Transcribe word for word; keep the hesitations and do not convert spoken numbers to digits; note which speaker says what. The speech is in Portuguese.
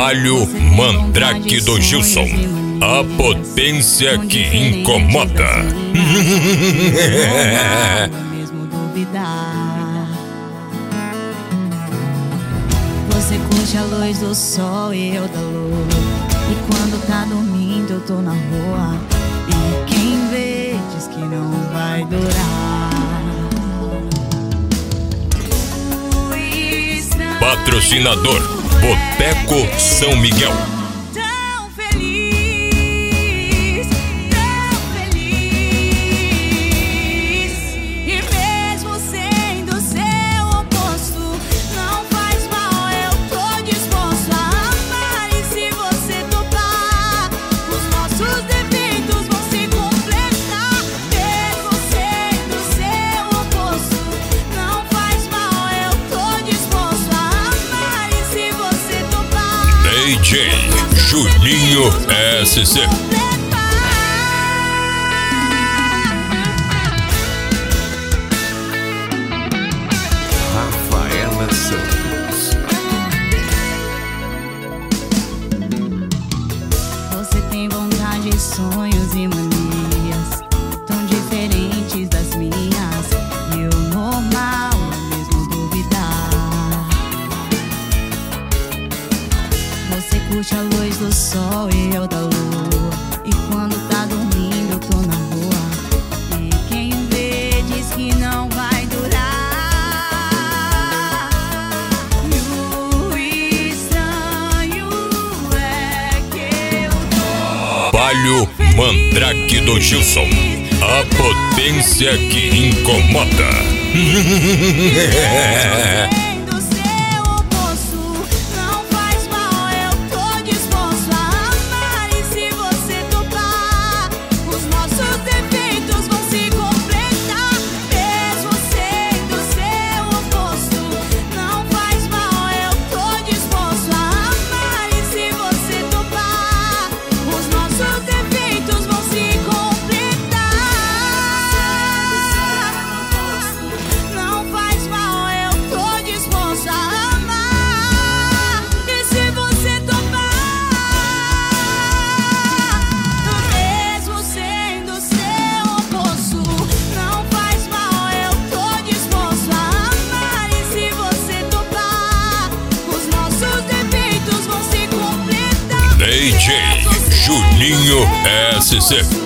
Speaker 1: Palio Mandrake do Gilson, a potência que incomoda.
Speaker 2: Mesmo duvidar. Você curte a luz do sol e eu da lua. E quando tá dormindo eu tô na rua. E quem vê diz que não vai durar.
Speaker 1: Patrocinador Boteco São Miguel.
Speaker 2: Tão feliz, tão feliz. E mesmo sendo seu oposto, não faz mal, eu tô disposto a amar. E se você topar, os nossos defeitos vão se completar. Mesmo sendo seu oposto, não faz mal, eu tô disposto a amar. E se você topar,
Speaker 1: D J Juninho S C.
Speaker 3: Rafaela Santos.
Speaker 2: Você tem vontade, sonhos e manias tão diferentes das minhas. E o normal é mesmo duvidar. Você curte a luz do sol e eu da lua. E quando tá dormindo eu tô na rua. E quem vê diz que não vai durar. E o estranho é que eu tô
Speaker 1: Palio Mandrake do Gilson, a potência que incomoda.
Speaker 2: sendo seu oposto, não faz mal, eu tô disposto a amar. E se você topar, os nossos defeitos vão se completar. Mesmo sendo seu oposto, não faz mal, eu tô disposto a amar. E se você topar, os nossos defeitos vão se completar. Não faz mal, eu tô disposto a amar. E se você topar, mesmo sendo seu oposto, não faz mal, eu tô disposto a amar. E se você topar, os nossos defeitos vão se completar.
Speaker 1: D J Juninho S C.